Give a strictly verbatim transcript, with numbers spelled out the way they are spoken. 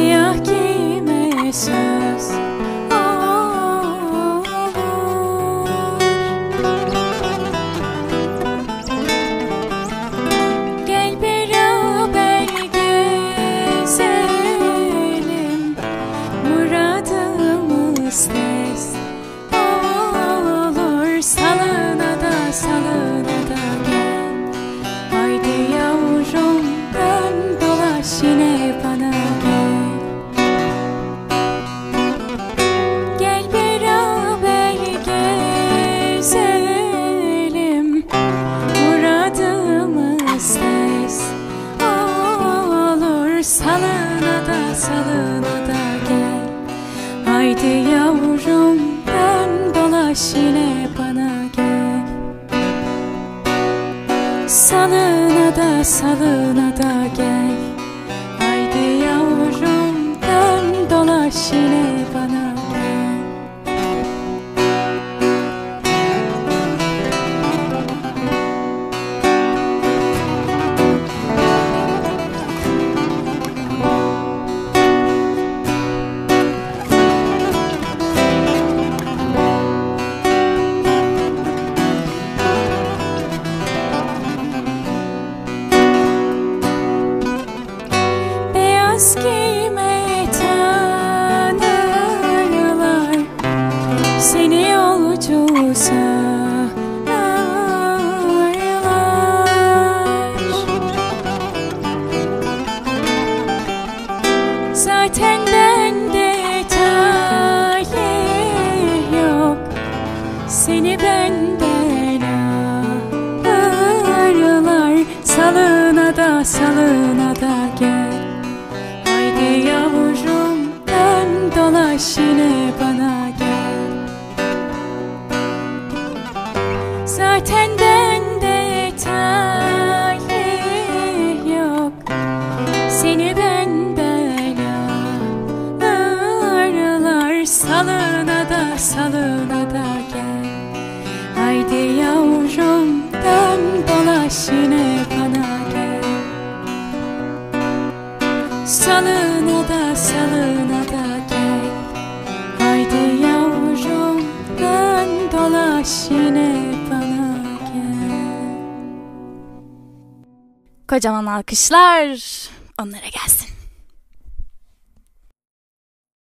Siyah giyime söz olur. Gel beraber gezelim, muradımız tez olur. Salına da salına da gel, haydi yavrum dön dolaş yine bana gel. Gel beraber gezelim, muradımız tez olur. Salına da salına da gel, haydi yavrum dön dolaş yine bana gel. Salına da salına da gel, haydi yavrum dön dolaş yine bana gel. Beyaz giyime tanırlar, seni yolcu sanırlar. Zaten bende talih yok, seni benden alırlar. Salına da salına da gel, haydi yavrum dön dolaş yine bana gel. Zaten bende talih yok, seni benden alırlar. Salına da salına da gel, haydi yavrum dön dolaş yine bana gel. Salına da salına da gel, haydi yavrum dön dolaş yine bana gel. Kocaman alkışlar onlara gelsin.